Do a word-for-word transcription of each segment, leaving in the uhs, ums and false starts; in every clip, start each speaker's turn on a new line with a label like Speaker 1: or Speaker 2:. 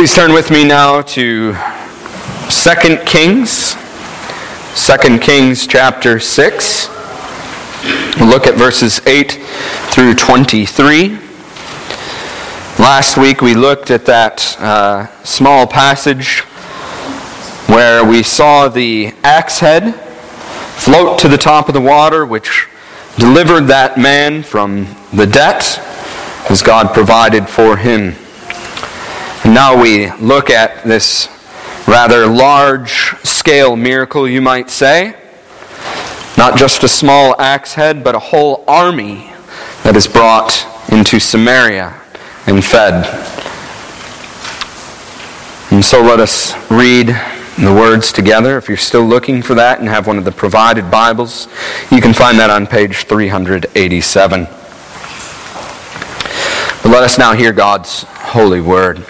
Speaker 1: Please turn with me now to Second Kings. Second Kings chapter six. We'll look at verses eight through twenty-three. Last week we looked at that uh, small passage where we saw the axe head float to the top of the water, which delivered that man from the debt as God provided for him. And now we look at this rather large-scale miracle, you might say. Not just a small axe head, but a whole army that is brought into Samaria and fed. And so let us read the words together. If you're still looking for that and have one of the provided Bibles, you can find that on page three eighty-seven. But let us now hear God's holy word.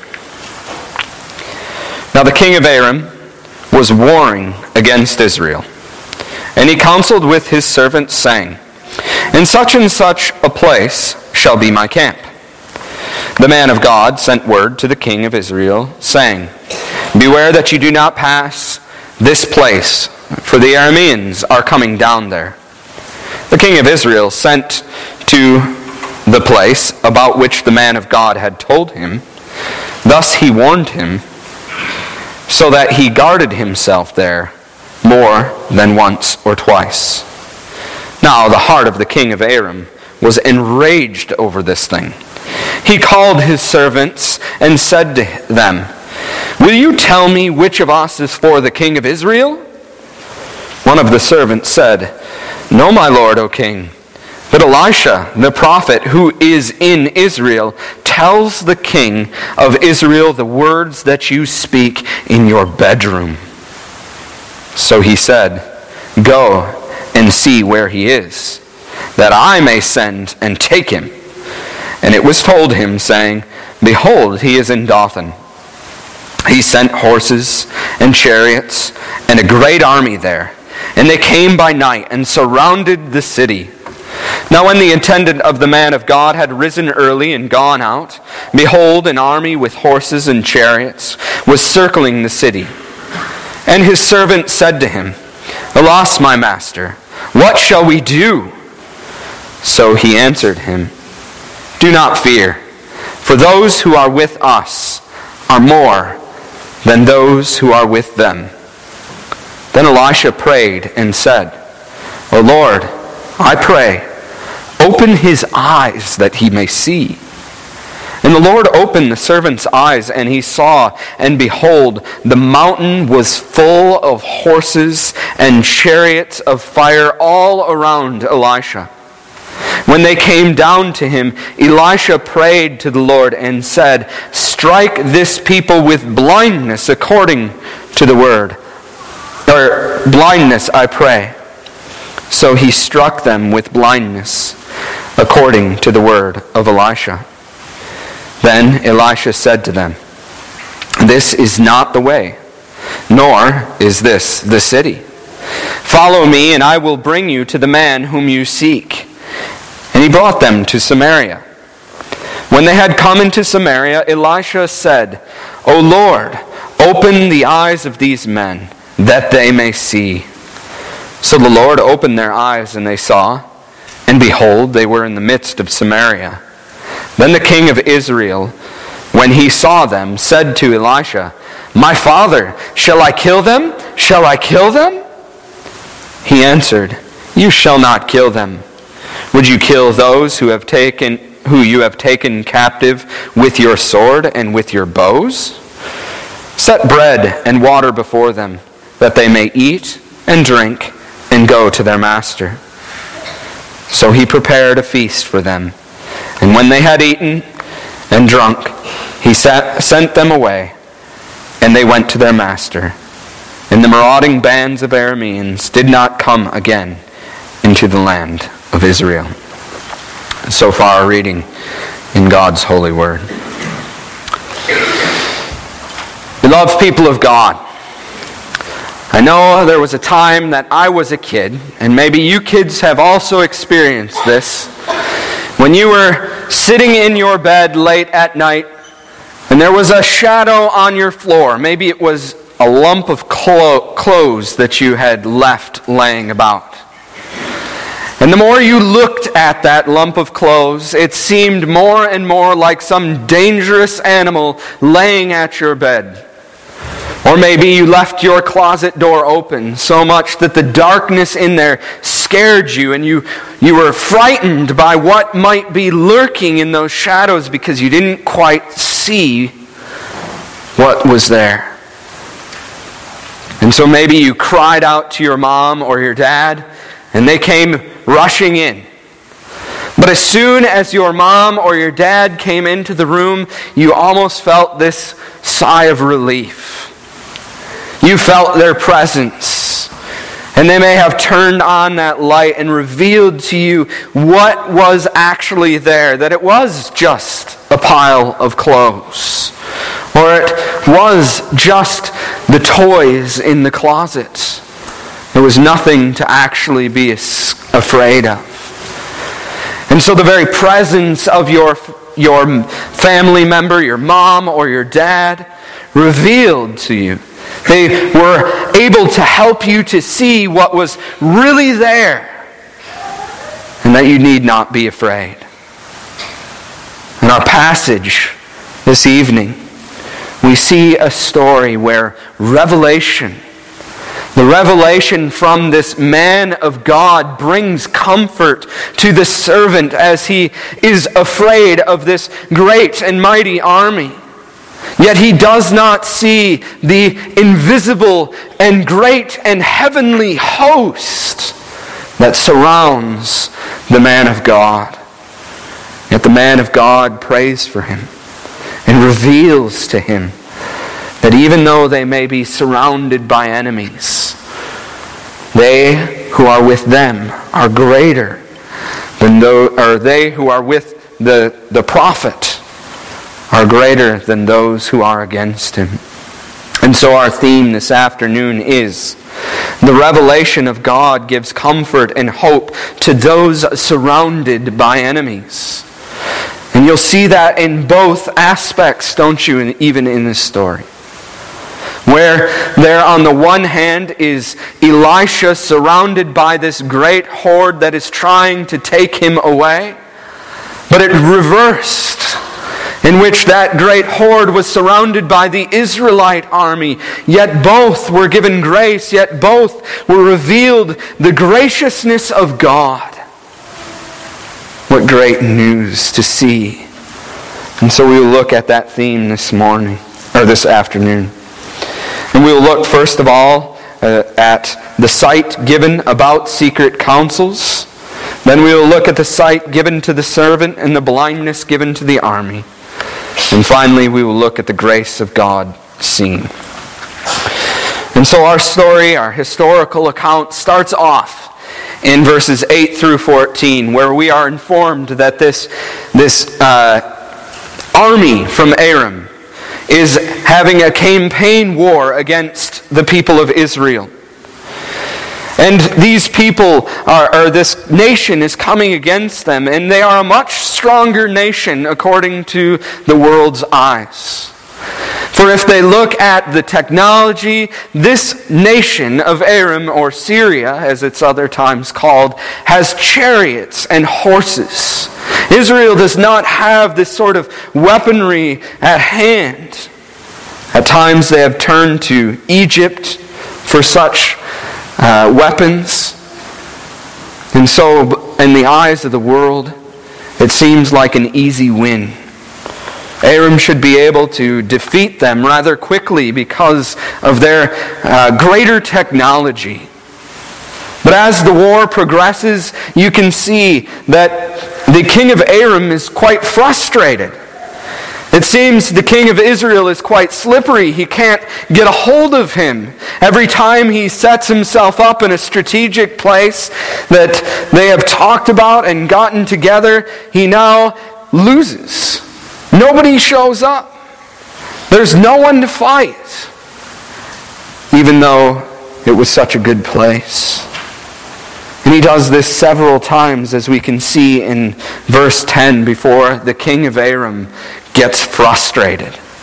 Speaker 1: Now the king of Aram was warring against Israel, and he counseled with his servants, saying, In such and such a place shall be my camp. The man of God sent word to the king of Israel, saying, Beware that you do not pass this place, for the Arameans are coming down there. The king of Israel sent to the place about which the man of God had told him. Thus he warned him, so that he guarded himself there more than once or twice. Now the heart of the king of Aram was enraged over this thing. He called his servants and said to them, Will you tell me which of us is for the king of Israel? One of the servants said, No, my lord, O king. But Elisha, the prophet who is in Israel, tells the king of Israel the words that you speak in your bedroom. So he said, Go and see where he is, that I may send and take him. And it was told him, saying, Behold, he is in Dothan. He sent horses and chariots and a great army there. And they came by night and surrounded the city. Now when the attendant of the man of God had risen early and gone out, behold, an army with horses and chariots was circling the city. And his servant said to him, Alas, my master, what shall we do? So he answered him, Do not fear, for those who are with us are more than those who are with them. Then Elisha prayed and said, O Lord, I pray, open his eyes that he may see. And the Lord opened the servant's eyes, and he saw, and behold, the mountain was full of horses and chariots of fire all around Elisha. When they came down to him, Elisha prayed to the Lord and said, Strike this people with blindness according to the word. Or blindness, I pray. So he struck them with blindness according to the word of Elisha. Then Elisha said to them, This is not the way, nor is this the city. Follow me, and I will bring you to the man whom you seek. And he brought them to Samaria. When they had come into Samaria, Elisha said, O Lord, open the eyes of these men, that they may see. So the Lord opened their eyes, and they saw, and behold, they were in the midst of Samaria. Then the king of Israel, when he saw them, said to Elisha, My father, shall I kill them? Shall I kill them? He answered, You shall not kill them. Would you kill those who have taken who you have taken captive with your sword and with your bows? Set bread and water before them, that they may eat and drink and go to their master. So he prepared a feast for them. And when they had eaten and drunk, he sat, sent them away, and they went to their master. And the marauding bands of Arameans did not come again into the land of Israel. So far, a reading in God's holy word. Beloved people of God, I know there was a time that I was a kid, and maybe you kids have also experienced this, when you were sitting in your bed late at night And there was a shadow on your floor. Maybe it was a lump of clo- clothes that you had left laying about. And the more you looked at that lump of clothes, it seemed more and more like some dangerous animal laying at your bed. Or maybe you left your closet door open so much that the darkness in there scared you, and you, you were frightened by what might be lurking in those shadows because you didn't quite see what was there. And so maybe you cried out to your mom or your dad, and they came rushing in. But as soon as your mom or your dad came into the room, you almost felt this sigh of relief. You felt their presence. And they may have turned on that light and revealed to you what was actually there. That it was just a pile of clothes. Or it was just the toys in the closet. There was nothing to actually be afraid of. And so the very presence of your, your family member, your mom or your dad, revealed to you. They were able to help you to see what was really there, and that you need not be afraid. In our passage this evening, we see a story where revelation, the revelation from this man of God, brings comfort to the servant as he is afraid of this great and mighty army. Yet he does not see the invisible and great and heavenly host that surrounds the man of God. Yet the man of God prays for him and reveals to him that even though they may be surrounded by enemies, they who are with them are greater than those, or they who are with the, the prophet are greater than those who are against him. And so our theme this afternoon is the revelation of God gives comfort and hope to those surrounded by enemies. And you'll see that in both aspects, don't you, even in this story. Where there on the one hand is Elisha surrounded by this great horde that is trying to take him away. But it reversed, in which that great horde was surrounded by the Israelite army. Yet both were given grace, yet both were revealed the graciousness of God. What great news to see. And so we will look at that theme this morning, or this afternoon. And we will look first of all uh, at the sight given about secret counsels. Then we will look at the sight given to the servant and the blindness given to the army. And finally, we will look at the grace of God seen. And so our story, our historical account, starts off in verses eight through fourteen, where we are informed that this, this uh, army from Aram is having a campaign war against the people of Israel. And these people, are, or this nation is coming against them, and they are a much stronger nation according to the world's eyes. For if they look at the technology, this nation of Aram, or Syria, as it's other times called, has chariots and horses. Israel does not have this sort of weaponry at hand. At times they have turned to Egypt for such Uh, weapons. And so, in the eyes of the world, it seems like an easy win. Aram should be able to defeat them rather quickly because of their uh, greater technology. But as the war progresses, you can see that the king of Aram is quite frustrated. It seems the king of Israel is quite slippery. He can't get a hold of him. Every time he sets himself up in a strategic place that they have talked about and gotten together, he now loses. Nobody shows up. There's no one to fight, even though it was such a good place. And he does this several times, as we can see in verse ten, before the king of Aram gets frustrated.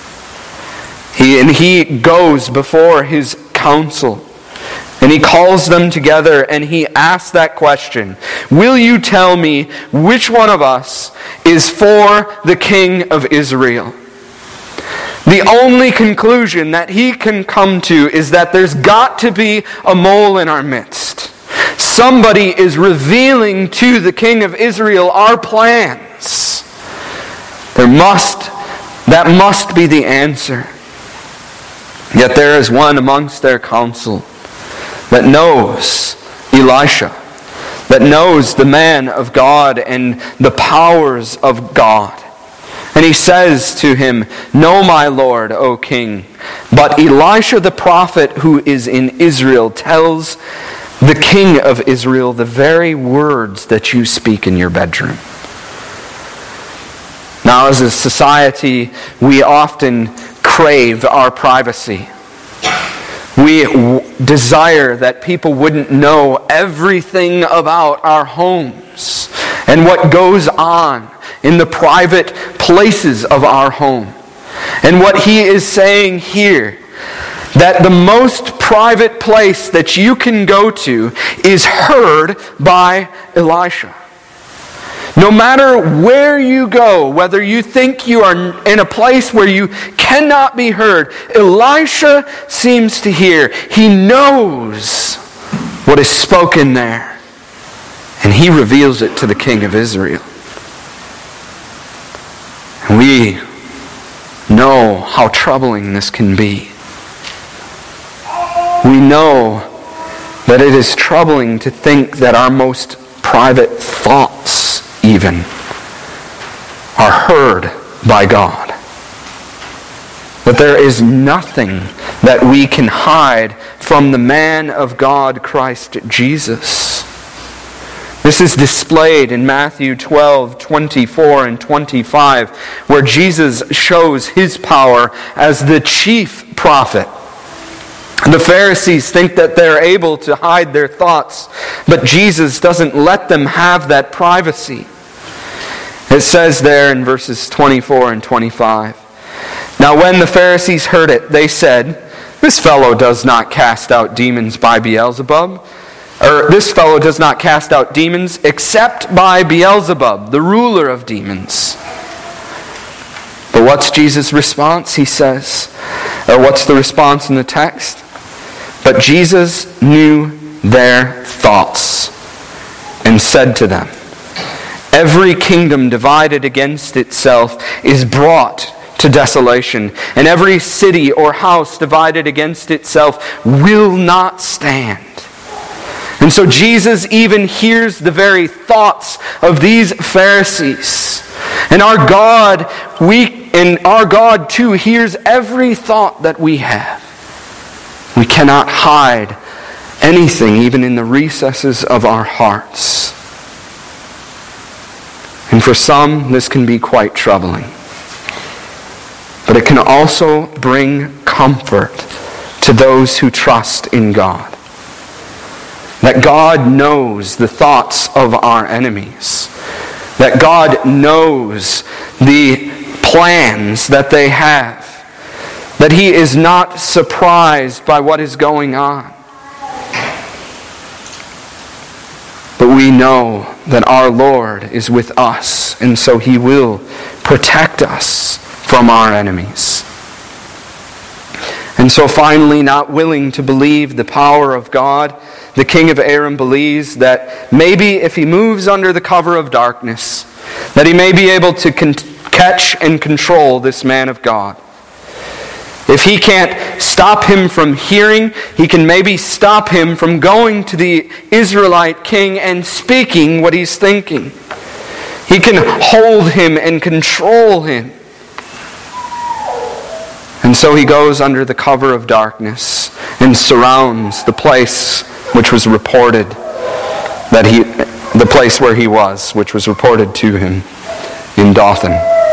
Speaker 1: He, and he goes before his council. And he calls them together and he asks that question, will you tell me which one of us is for the king of Israel? The only conclusion that he can come to is that there's got to be a mole in our midst. Somebody is revealing to the king of Israel our plans. There must, that must be the answer. Yet there is one amongst their council that knows Elisha, that knows the man of God and the powers of God. And he says to him, no, my lord, O king, but Elisha the prophet who is in Israel tells the king of Israel the very words that you speak in your bedroom. Now, as a society, we often crave our privacy. We w- desire that people wouldn't know everything about our homes and what goes on in the private places of our home. And what he is saying here, that the most private place that you can go to is heard by Elisha. No matter where you go, whether you think you are in a place where you cannot be heard, Elisha seems to hear. He knows what is spoken there. And he reveals it to the king of Israel. And we know how troubling this can be. We know that it is troubling to think that our most private thoughts even are heard by God. That there is nothing that we can hide from the man of God, Christ Jesus. This is displayed in Matthew twelve, twenty-four and twenty-five, where Jesus shows his power as the chief prophet. The Pharisees think that they're able to hide their thoughts, but Jesus doesn't let them have that privacy. It says there in verses twenty-four and twenty-five, now when the Pharisees heard it, they said, this fellow does not cast out demons by Beelzebub, or this fellow does not cast out demons except by Beelzebub, the ruler of demons. But what's Jesus' response? He says, or what's the response in the text? But Jesus knew their thoughts and said to them, every kingdom divided against itself is brought to desolation, and every city or house divided against itself will not stand. And so Jesus even hears the very thoughts of these Pharisees. And our God, we and our God too hears every thought that we have. We cannot hide anything, even in the recesses of our hearts. And for some, this can be quite troubling. But it can also bring comfort to those who trust in God. That God knows the thoughts of our enemies. That God knows the plans that they have. That He is not surprised by what is going on. But we know that our Lord is with us, and so He will protect us from our enemies. And so finally, not willing to believe the power of God, the king of Aram believes that maybe if he moves under the cover of darkness, that he may be able to con- catch and control this man of God. If he can't stop him from hearing, he can maybe stop him from going to the Israelite king and speaking what he's thinking. He can hold him and control him. And so he goes under the cover of darkness and surrounds the place which was reported that he, the place where he was, which was reported to him in Dothan.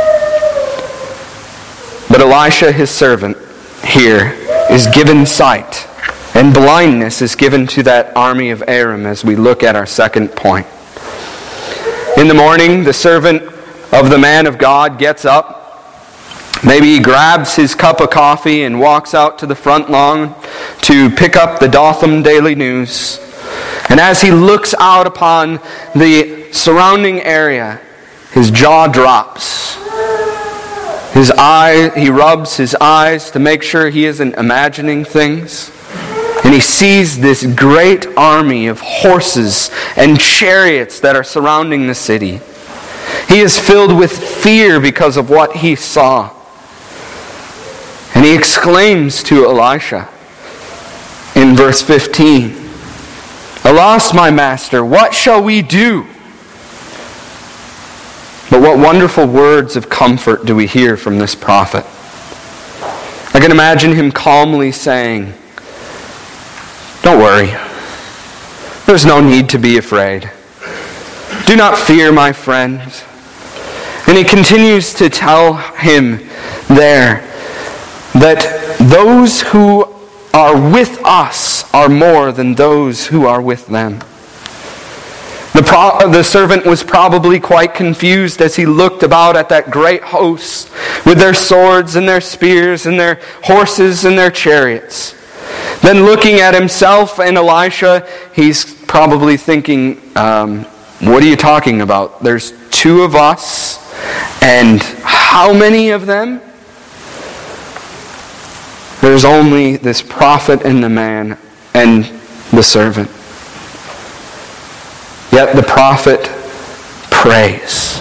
Speaker 1: But Elisha, his servant, here is given sight, and blindness is given to that army of Aram as we look at our second point. In the morning, the servant of the man of God gets up, Maybe he grabs his cup of coffee and walks out to the front lawn to pick up the Dothan Daily News. And as he looks out upon the surrounding area, his jaw drops. His eye, he rubs his eyes to make sure he isn't imagining things. And he sees this great army of horses and chariots that are surrounding the city. He is filled with fear because of what he saw. And he exclaims to Elisha in verse fifteen, "Alas, my master, what shall we do?" But what wonderful words of comfort do we hear from this prophet. I can imagine him calmly saying, "Don't worry. There's no need to be afraid. Do not fear, my friends." And he continues to tell him there that those who are with us are more than those who are with them. The, pro- the servant was probably quite confused as he looked about at that great host with their swords and their spears and their horses and their chariots. Then looking at himself and Elisha, he's probably thinking, um, what are you talking about? There's two of us, and how many of them? There's only this prophet and the man and the servant. Yet the prophet prays.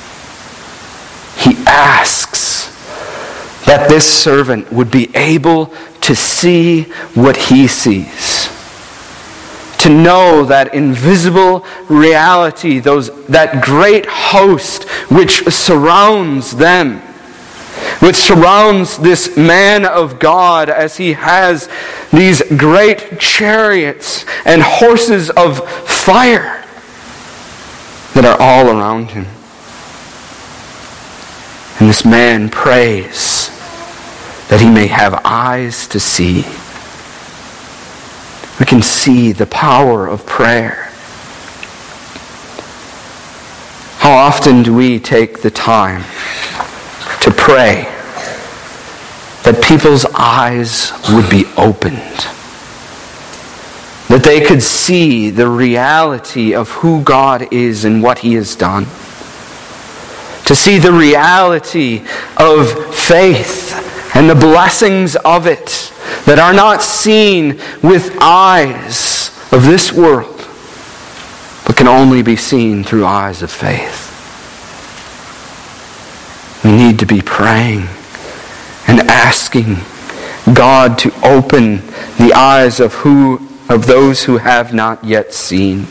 Speaker 1: He asks that this servant would be able to see what he sees. To know that invisible reality, those that great host which surrounds them, which surrounds this man of God as he has these great chariots and horses of fire that are all around him. And this man prays that he may have eyes to see. We can see the power of prayer. How often do we take the time to pray that people's eyes would be opened, that they could see the reality of who God is and what He has done, to see the reality of faith and the blessings of it that are not seen with eyes of this world, but can only be seen through eyes of faith. We need to be praying and asking God to open the eyes of who of those who have not yet seen.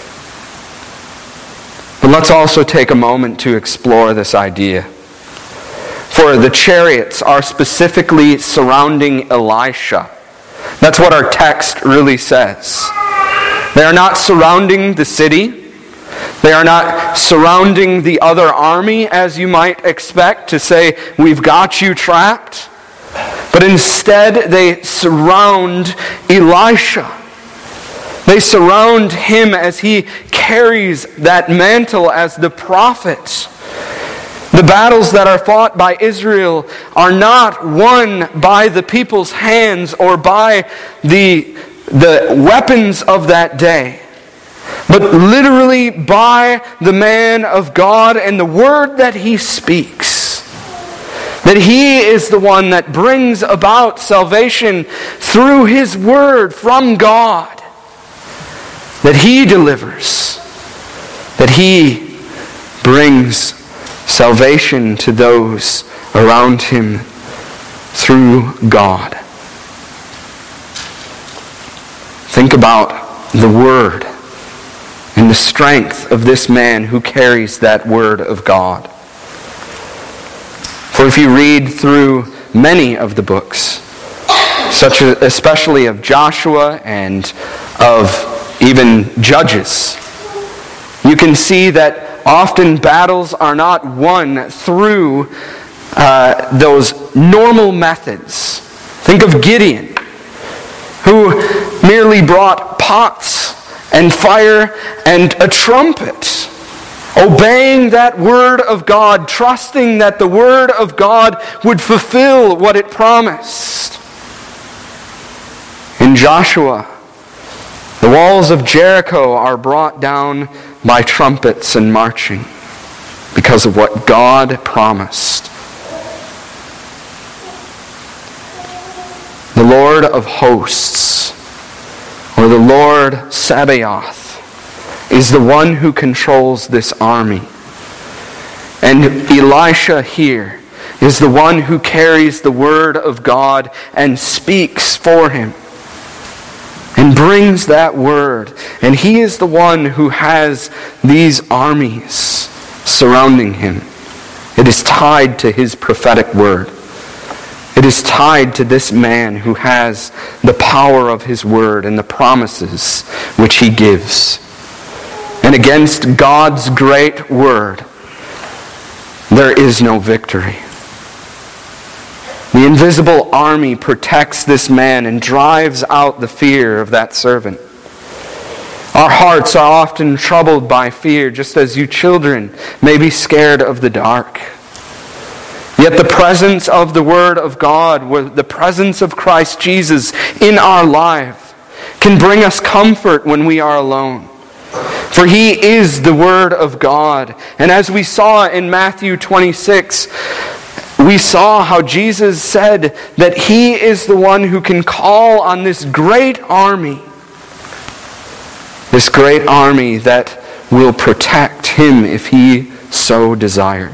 Speaker 1: But let's also take a moment to explore this idea. For the chariots are specifically surrounding Elisha. That's what our text really says. They are not surrounding the city. They are not surrounding the other army, as you might expect, to say, we've got you trapped. But instead, they surround Elisha. They surround him as he carries that mantle as the prophet. The battles that are fought by Israel are not won by the people's hands or by the, the weapons of that day, but literally by the man of God and the word that he speaks. That he is the one that brings about salvation through his word from God. That he delivers. That he brings salvation to those around him through God. Think about the word and the strength of this man who carries that word of God. For if you read through many of the books, such as especially of Joshua and of even Judges, you can see that often battles are not won through uh, those normal methods. Think of Gideon, who merely brought pots and fire and a trumpet. obeying that word of God, trusting that the word of God would fulfill what it promised. In Joshua, the walls of Jericho are brought down by trumpets and marching because of what God promised. The Lord of hosts, or the Lord Sabaoth, is the one who controls this army. And Elisha here is the one who carries the word of God and speaks for him and brings that word. And he is the one who has these armies surrounding him. It is tied to his prophetic word. It is tied to this man who has the power of his word and the promises which he gives. And against God's great word, there is no victory. The invisible army protects this man and drives out the fear of that servant. Our hearts are often troubled by fear, just as you children may be scared of the dark. Yet the presence of the Word of God, the presence of Christ Jesus in our life, can bring us comfort when we are alone. For He is the Word of God. And as we saw in Matthew twenty-six, we saw how Jesus said that He is the one who can call on this great army. This great army that will protect Him if He so desired.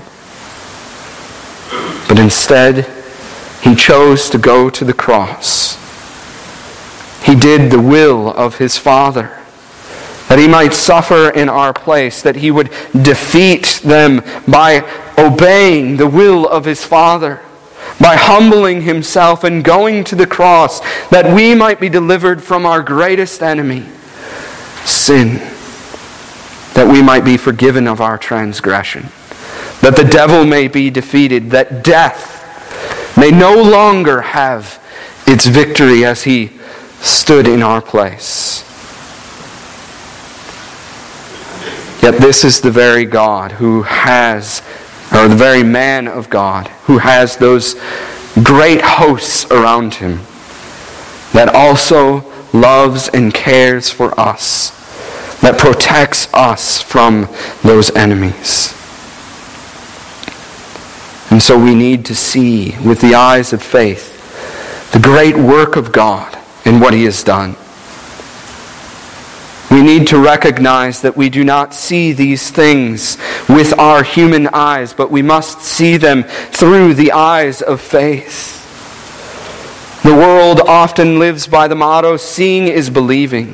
Speaker 1: But instead, He chose to go to the cross. He did the will of His Father, that He might suffer in our place, that He would defeat them by obeying the will of His Father, by humbling Himself and going to the cross, that we might be delivered from our greatest enemy, sin, that we might be forgiven of our transgression, that the devil may be defeated, that death may no longer have its victory as He stood in our place. Yet this is the very God who has, or the very man of God, who has those great hosts around Him, that also loves and cares for us, that protects us from those enemies. And so we need to see with the eyes of faith the great work of God and what He has done. We need to recognize that we do not see these things with our human eyes, but we must see them through the eyes of faith. The world often lives by the motto, seeing is believing.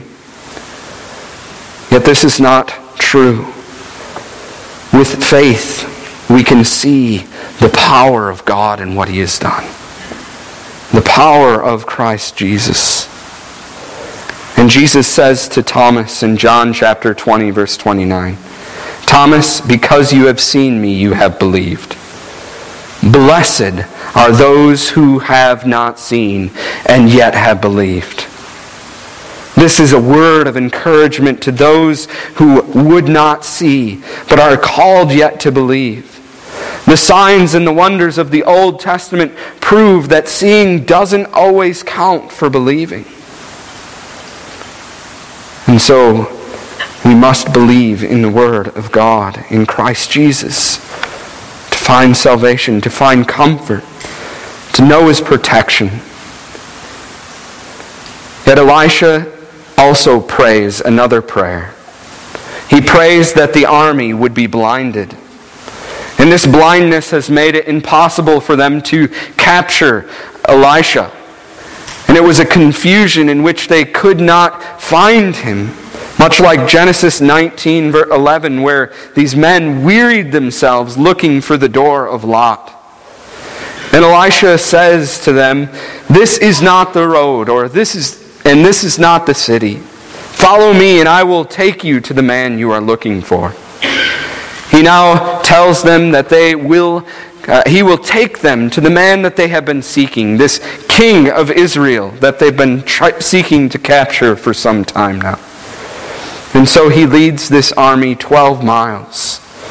Speaker 1: Yet this is not true. With faith, we can see the power of God and what He has done. The power of Christ Jesus. And Jesus says to Thomas in John chapter twenty, verse twenty-nine, Thomas, because you have seen me, you have believed. Blessed are those who have not seen and yet have believed. This is a word of encouragement to those who would not see, but are called yet to believe. The signs and the wonders of the Old Testament prove that seeing doesn't always count for believing. And so, we must believe in the Word of God, in Christ Jesus, to find salvation, to find comfort, to know His protection. Yet Elisha also prays another prayer. He prays that the army would be blinded. And this blindness has made it impossible for them to capture Elisha. And it was a confusion in which they could not find him. Much like Genesis nineteen, verse eleven, where these men wearied themselves looking for the door of Lot. And Elisha says to them, this is not the road, or this is, and this is not the city. Follow me, and I will take you to the man you are looking for. He now tells them that they will, uh, he will take them to the man that they have been seeking, this king of Israel that they've been tri- seeking to capture for some time now. And so he leads this army twelve miles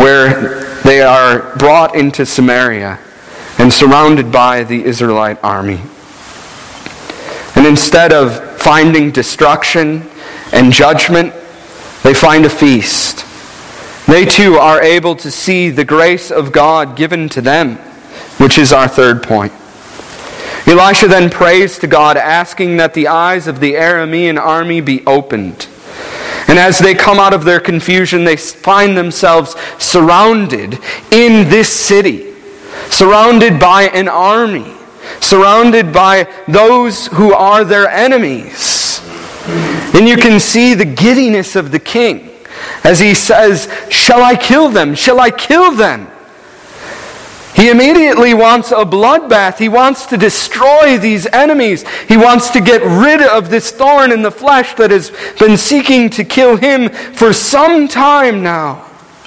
Speaker 1: where they are brought into Samaria and surrounded by the Israelite army. And instead of finding destruction and judgment, they find a feast. They too are able to see the grace of God given to them, which is our third point. Elisha then prays to God, asking that the eyes of the Aramean army be opened. And as they come out of their confusion, they find themselves surrounded in this city, surrounded by an army, surrounded by those who are their enemies. And you can see the giddiness of the king as he says, "Shall I kill them? Shall I kill them?" He immediately wants a bloodbath. He wants to destroy these enemies. He wants to get rid of this thorn in the flesh that has been seeking to kill him for some time now.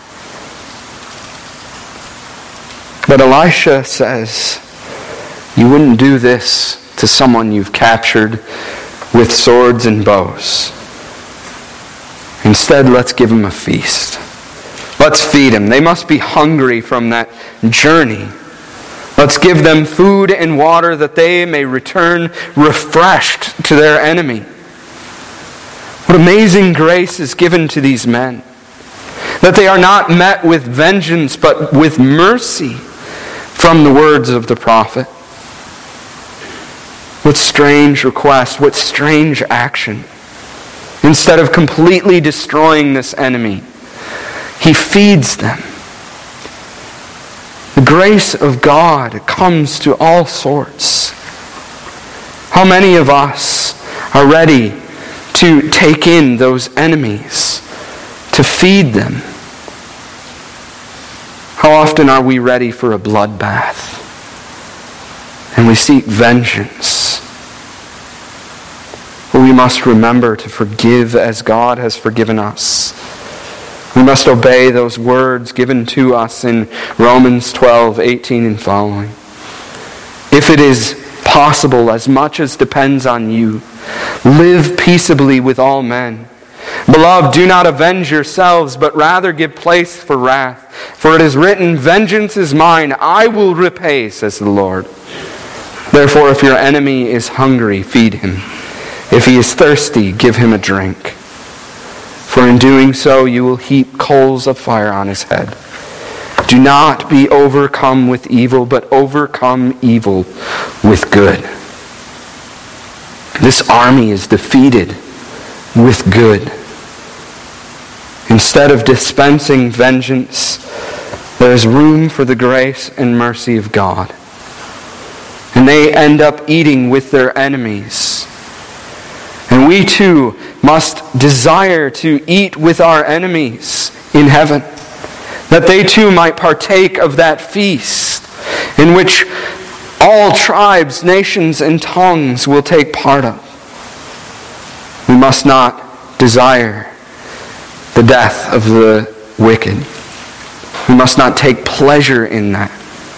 Speaker 1: But Elisha says, you wouldn't do this to someone you've captured with swords and bows. Instead, let's give him a feast. Let's feed them. They must be hungry from that journey. Let's give them food and water that they may return refreshed to their enemy. What amazing grace is given to these men. That they are not met with vengeance, but with mercy from the words of the prophet. What strange request, what strange action. Instead of completely destroying this enemy, he feeds them. The grace of God comes to all sorts. How many of us are ready to take in those enemies, to feed them? How often are we ready for a bloodbath and we seek vengeance? But we must remember to forgive as God has forgiven us. We must obey those words given to us in Romans twelve, eighteen and following. If it is possible, as much as depends on you, live peaceably with all men. Beloved, do not avenge yourselves, but rather give place for wrath. For it is written, vengeance is mine, I will repay, says the Lord. Therefore, if your enemy is hungry, feed him. If he is thirsty, give him a drink. For in doing so, you will heap coals of fire on his head. Do not be overcome with evil, but overcome evil with good. This army is defeated with good. Instead of dispensing vengeance, there is room for the grace and mercy of God. And they end up eating with their enemies. And we too must desire to eat with our enemies in heaven, that they too might partake of that feast in which all tribes, nations, and tongues will take part of. We must not desire the death of the wicked. We must not take pleasure in that.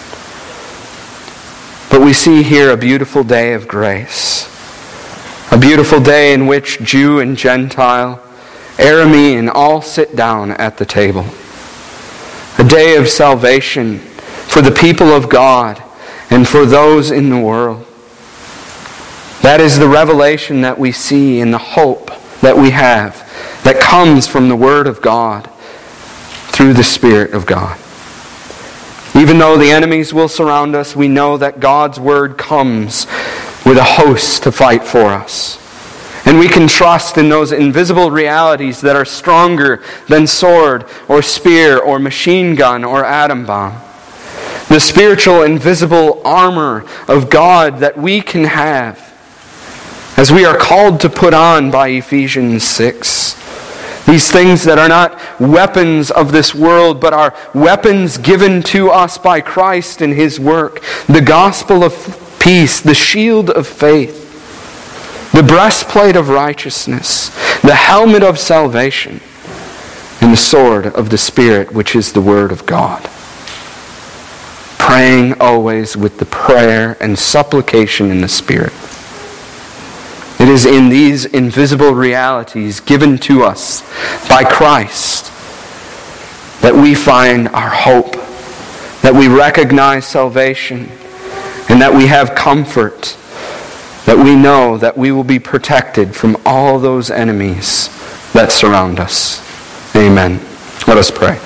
Speaker 1: But we see here a beautiful day of grace. A beautiful day in which Jew and Gentile, Aramean, all sit down at the table. A day of salvation for the people of God and for those in the world. That is the revelation that we see and the hope that we have that comes from the Word of God through the Spirit of God. Even though the enemies will surround us, we know that God's Word comes with a host to fight for us. And we can trust in those invisible realities that are stronger than sword or spear or machine gun or atom bomb. The spiritual invisible armor of God that we can have as we are called to put on by Ephesians six. These things that are not weapons of this world, but are weapons given to us by Christ and His work. The gospel of peace, the shield of faith, the breastplate of righteousness, the helmet of salvation, and the sword of the Spirit, which is the Word of God. Praying always with the prayer and supplication in the Spirit. It is in these invisible realities given to us by Christ that we find our hope, that we recognize salvation, and that we have comfort, that we know that we will be protected from all those enemies that surround us. Amen. Let us pray.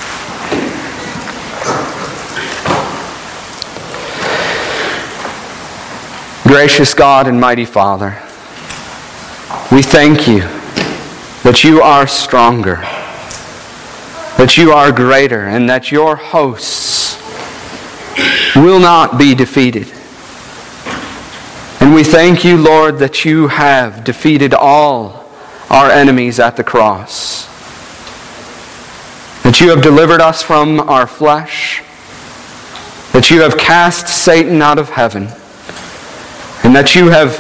Speaker 1: Gracious God and mighty Father, we thank you that you are stronger, that you are greater, and that your hosts will not be defeated. And we thank you, Lord, that you have defeated all our enemies at the cross, that you have delivered us from our flesh, that you have cast Satan out of heaven, and that you have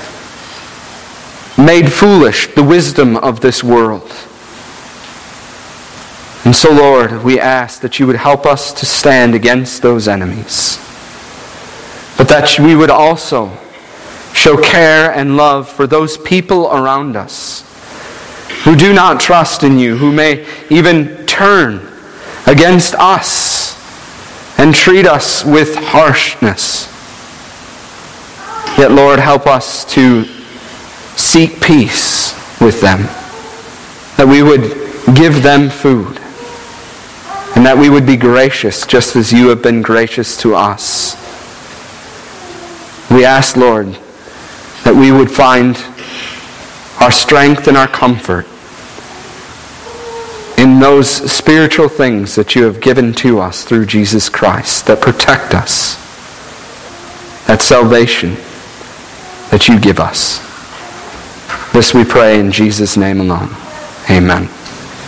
Speaker 1: made foolish the wisdom of this world. And so, Lord, we ask that you would help us to stand against those enemies, but that we would also show care and love for those people around us who do not trust in you, who may even turn against us and treat us with harshness. Yet, Lord, help us to seek peace with them, that we would give them food, and that we would be gracious just as you have been gracious to us. We ask, Lord, that we would find our strength and our comfort in those spiritual things that you have given to us through Jesus Christ, that protect us, that salvation that you give us. This we pray in Jesus' name alone. Amen.